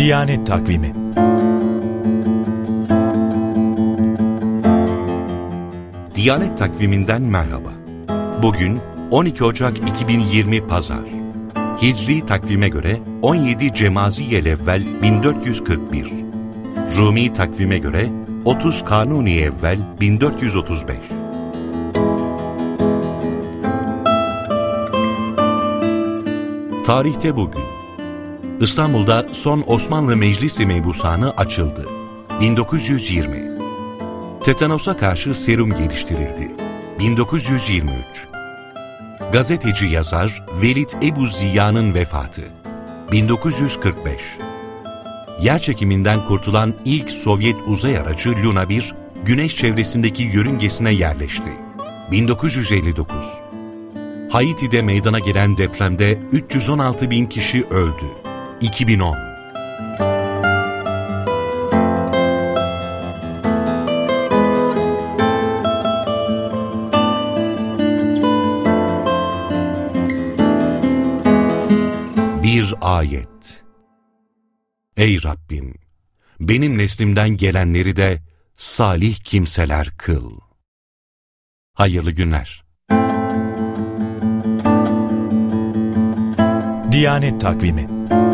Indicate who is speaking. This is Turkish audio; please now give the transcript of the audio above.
Speaker 1: Diyanet Takvimi.
Speaker 2: Diyanet Takvimi'nden merhaba. Bugün 12 Ocak 2020 Pazar. Hicri takvime göre 17 Cemaziyelevvel 1441. Rumi takvime göre 30 Kanuni-evvel 1435. Tarihte bugün. İstanbul'da son Osmanlı Meclisi Mebusanı açıldı. 1920. Tetanosa karşı serum geliştirildi. 1923. Gazeteci yazar Velid Ebu Ziya'nın vefatı. 1945. Yerçekiminden kurtulan ilk Sovyet uzay aracı Luna 1, Güneş çevresindeki yörüngesine yerleşti. 1959. Haiti'de meydana gelen depremde 316 bin kişi öldü. 2010. Bir ayet. Ey Rabbim! Benim neslimden gelenleri de salih kimseler kıl. Hayırlı günler.
Speaker 1: Diyanet Takvimi.